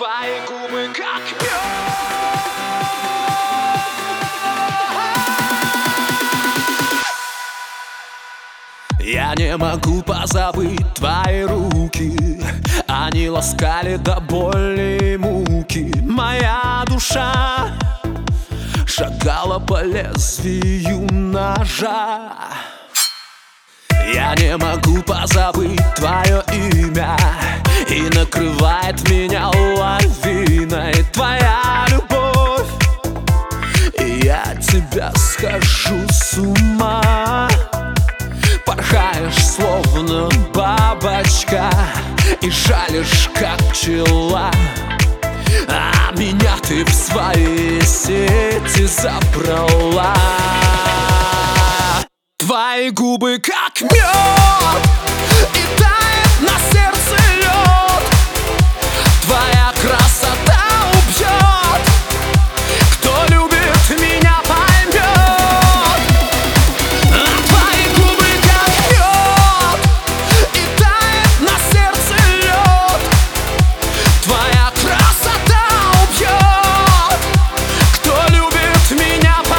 Твои губы как мед. Я не могу позабыть твои руки, они ласкали до боли и муки. Моя душа шагала по лезвию ножа. Я не могу позабыть твое имя, и накрывает меня лавиной твоя любовь, и я от тебя схожу с ума. Порхаешь, словно бабочка, и жалишь, как пчела, а меня ты в свои сети забрала. Твои губы как мед, и тает на сердце лед. Твоя красота убьет, кто любит меня поймет. Твои губы как мед, и тает на сердце лед. Твоя красота убьет, кто любит меня поймет.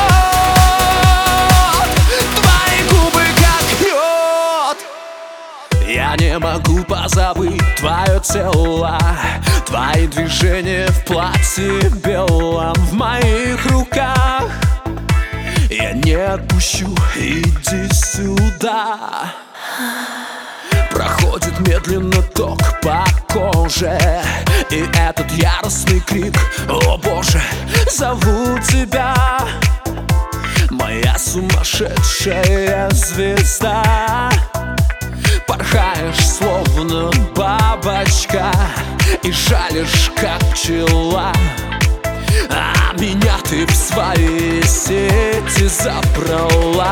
Я не могу позабыть твое тело, твои движения в платье белом в моих руках. Я не отпущу, иди сюда. Проходит медленно ток по коже, и этот яростный крик: о боже, зову тебя, моя сумасшедшая звезда. Порхаешь, словно бабочка, и жалишь, как пчела, а меня ты в свои сети забрала.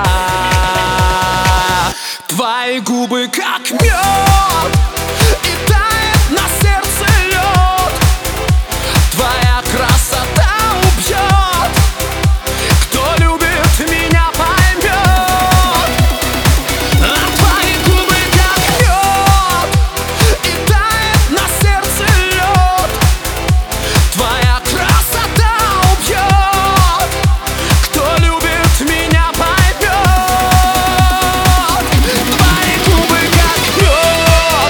Твои губы как мед, и тает на сердце лед. Твоя красота убьет, кто любит меня поймет. Твои губы как мед, и тает на сердце лед. Твоя красота убьет, кто любит меня поймет. Твои губы как мед.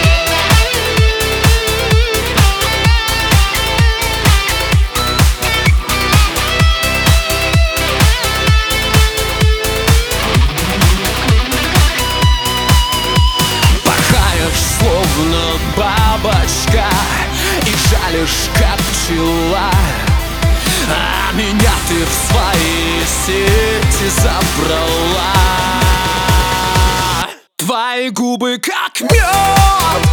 Порхаешь, словно бабочка, и жалишь, как пчела, а меня ты в свои сети забрала. Твои губы как мед,